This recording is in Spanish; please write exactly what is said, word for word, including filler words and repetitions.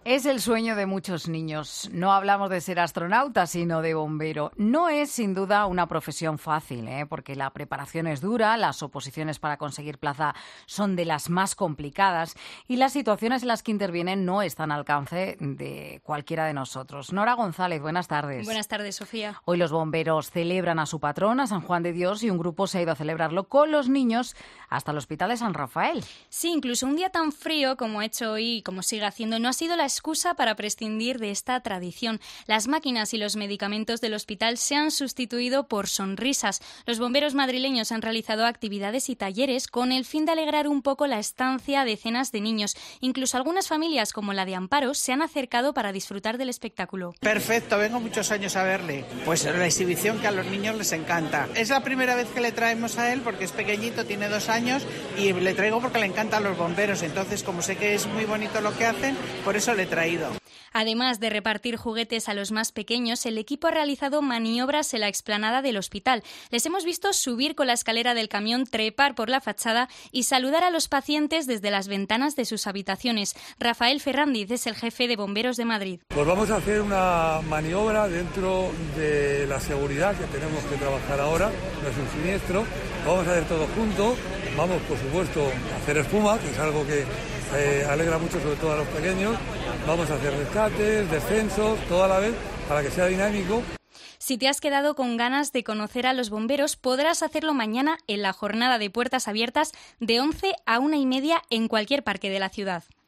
Es el sueño de muchos niños. No hablamos de ser astronauta, sino de bombero. No es, sin duda, una profesión fácil, ¿eh? Porque la preparación es dura, las oposiciones para conseguir plaza son de las más complicadas y las situaciones en las que intervienen no están al alcance de cualquiera de nosotros. Nora González, buenas tardes. Buenas tardes, Sofía. Hoy los bomberos celebran a su patrón, a San Juan de Dios, y un grupo se ha ido a celebrarlo con los niños hasta el Hospital de San Rafael. Sí, incluso un día tan frío como ha hecho hoy y como sigue haciendo, no ha sido la excusa para prescindir de esta tradición. Las máquinas y los medicamentos del hospital se han sustituido por sonrisas. Los bomberos madrileños han realizado actividades y talleres con el fin de alegrar un poco la estancia a decenas de niños. Incluso algunas familias, como la de Amparo, se han acercado para disfrutar del espectáculo. Perfecto, vengo muchos años a verle. Pues la exhibición que a los niños les encanta. Es la primera vez que le traemos a él porque es pequeñito, tiene dos años y le traigo porque le encantan los bomberos. Entonces, como sé que es muy bonito lo que hacen, por eso le he traído. Además de repartir juguetes a los más pequeños, el equipo ha realizado maniobras en la explanada del hospital. Les hemos visto subir con la escalera del camión, trepar por la fachada y saludar a los pacientes desde las ventanas de sus habitaciones. Rafael Ferrandiz es el jefe de Bomberos de Madrid. Pues vamos a hacer una maniobra dentro de la seguridad que tenemos que trabajar ahora, no es un siniestro. Vamos a hacer todo junto. Vamos, por supuesto, a hacer espuma, que es algo que eh, alegra mucho, sobre todo a los pequeños. Vamos a hacer rescates, descensos, todo a la vez, para que sea dinámico. Si te has quedado con ganas de conocer a los bomberos, podrás hacerlo mañana en la jornada de puertas abiertas de once a una y media en cualquier parque de la ciudad.